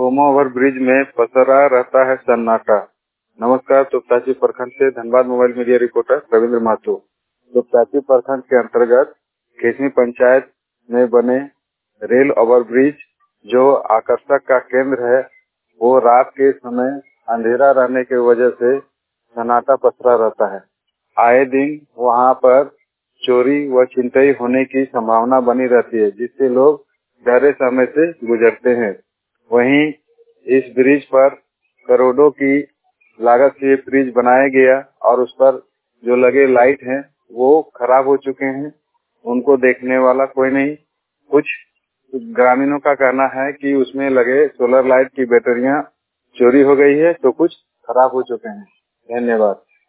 Goma over bridge में पसरा रहता है सन्नाटा। नमस्कार, तोपचांची प्रखंड से Dhanbad mobile media reporter Ravindra Mahto. Topchanchi प्रखंड के अंतर्गत खेसमी पंचायत में बने रेल ओवर ब्रिज जो आकर्षण का केंद्र है, वो रात के समय अंधेरा रहने की वजह से सन्नाटा पसरा रहता है। आए दिन वहां पर चोरी व छिनतई होने की संभावना बनी रहती है, जिससे लोग डरे समय से गुजरते हैं। वहीं इस ब्रिज पर करोड़ों की लागत से ब्रिज बनाया गया और उस पर जो लगे लाइट हैं वो खराब हो चुके हैं। उनको देखने वाला कोई नहीं। कुछ ग्रामीणों का कहना है कि उसमें लगे सोलर लाइट की बैटरियां चोरी हो गई है, तो कुछ खराब हो चुके हैं। धन्यवाद।